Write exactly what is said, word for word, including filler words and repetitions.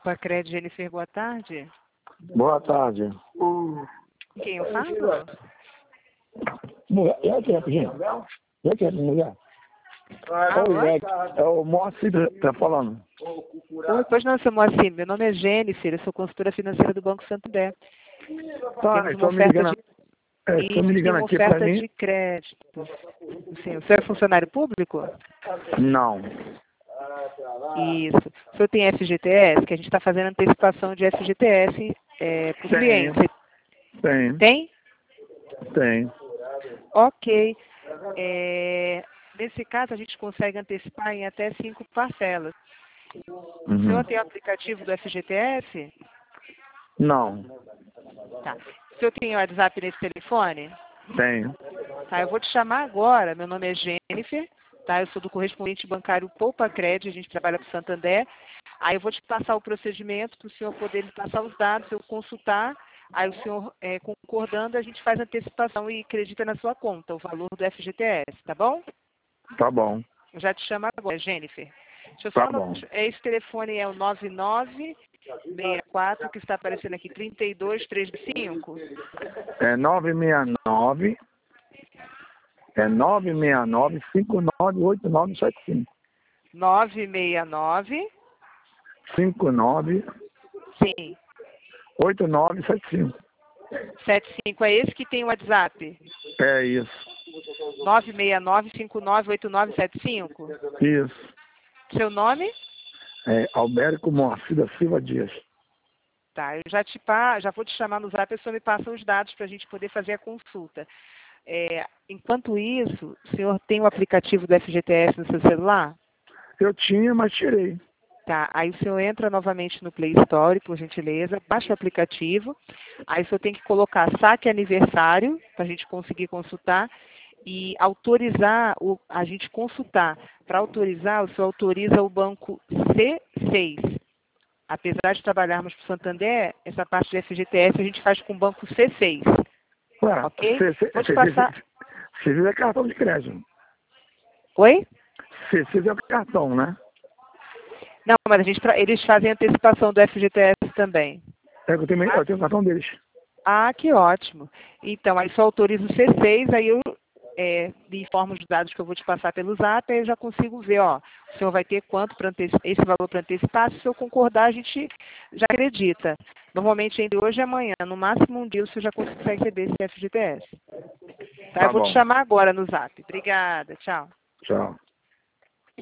Poupa-Cred, Jennifer, boa tarde. Boa tarde. Quem eu falo? Mulher, é aqui, rapidinho. É aqui, mulher. Ah, Oi, oi? é, é o Moacir que tá falando. Oi, pois não, seu Moacir. Meu nome é Jennifer, eu sou consultora financeira do Banco Santander. Tá, Temos uma estou me oferta ligando, de, é, estou me isso, tem ligando uma aqui para oferta mim. de crédito. Sim, o senhor é funcionário público? Não. Isso. O senhor tem F G T S? Que a gente está fazendo antecipação de F G T S é, para o Tenho. cliente. Tem. Tem? Tem. Ok. É, nesse caso, a gente consegue antecipar em até cinco parcelas. O Uhum. senhor tem o aplicativo do F G T S? Não. Tá. O senhor tem o WhatsApp nesse telefone? Tenho. Tá, eu vou te chamar agora. Meu nome é Jennifer, tá? Eu sou do correspondente bancário Poupa-Cred, a gente trabalha para o Santander. Aí eu vou te passar o procedimento para o senhor poder me passar os dados, eu consultar. Aí o senhor, é, concordando, a gente faz a antecipação e acredita na sua conta, o valor do F G T S, tá bom? Tá bom. Eu já te chamo agora, Jennifer. Deixa eu só Tá anotar. bom. Esse telefone é o nove nove seis quatro, que está aparecendo aqui, trinta e dois, trezentos e cinco. É nove seis nove. É nove seis nove, cinco nove oito nove sete cinco. nove seis nove, cinco nove sim, oito nove sete cinco. setenta e cinco. É esse que tem o WhatsApp? É isso. nove seis nove, cinco nove oito nove sete cinco? Isso. Seu nome? É Albérico Moacir da Silva Dias. Tá, eu já, te pa... já vou te chamar no Zap, a pessoa me passa os dados para a gente poder fazer a consulta. É, enquanto isso, o senhor tem o aplicativo do F G T S no seu celular? Eu tinha, mas tirei. Tá, aí o senhor entra novamente no Play Store, por gentileza, baixa o aplicativo, aí o senhor tem que colocar saque aniversário, para a gente conseguir consultar, e autorizar o, a gente consultar. Para autorizar, o senhor autoriza o banco C seis. Apesar de trabalharmos para o Santander, essa parte de F G T S a gente faz com o banco C seis. Ué, Ok? Vou te C passar... seis é cartão de crédito. Oi? C seis é o cartão, né? Não, mas a gente, tra- eles fazem antecipação do F G T S também. É que eu tenho, eu tenho o cartão deles. Ah, que ótimo. Então, aí só autoriza o C seis, aí eu é, me informo os dados que eu vou te passar pelo Zap, aí eu já consigo ver, ó, o senhor vai ter quanto para esse valor para antecipar, se eu concordar, a gente já acredita. Normalmente, entre hoje e amanhã, no máximo um dia, o senhor já consegue receber esse F G T S. Tá, eu Tá vou te bom. chamar agora no Zap. Obrigada, tchau. Tchau.